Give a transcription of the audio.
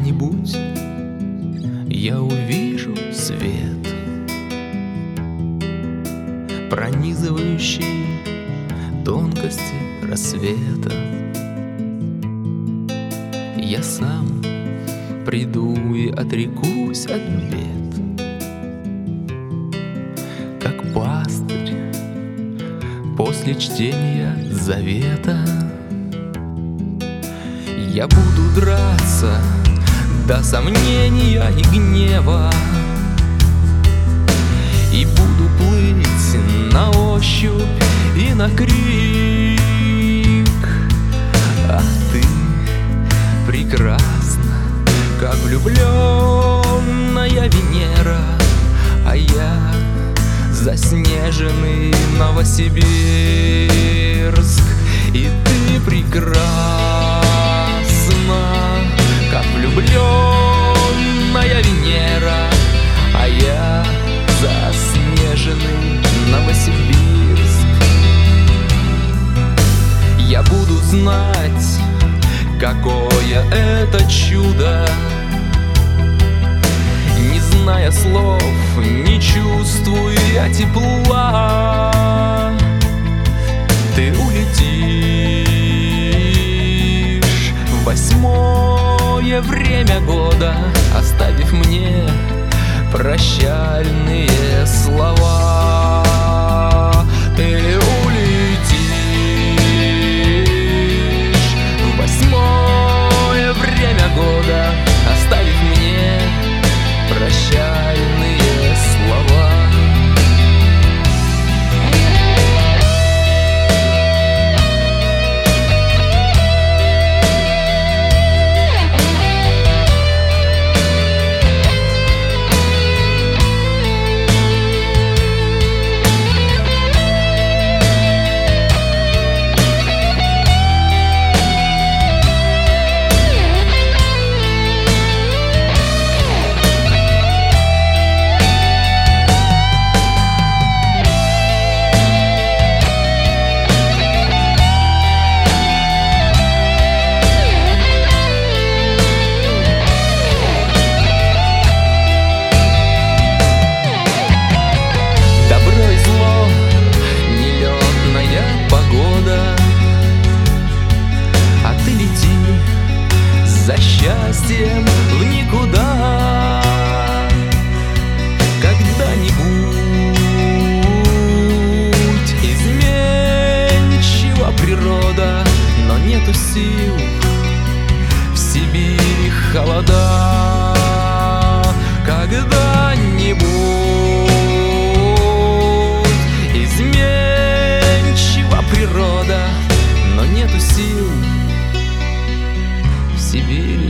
когда-нибудь я увижу свет, пронизывающий тонкости рассвета. Я сам приду и отрекусь от бед, как пастырь после чтения завета. Я буду драться до сомнения и гнева, и буду плыть на ощупь и на крик. А ты прекрасна, как влюбленная Венера, а я заснеженный Новосибирск. И ты прекрасна, как влюбленная Венера, а я заснеженный Новосибирск. Я буду знать, какое это чудо, не зная слов, не чувствуя тепла. Ты улетишь в 8-е время года, оставив мне прощальные слова. Ты улетишь в 8-е время года, оставив мне прощальные слова. За счастьем в никуда. Когда-нибудь изменчива природа, но нету сил в Сибири холода. Когда-нибудь изменчива природа, но нету сил в Сибири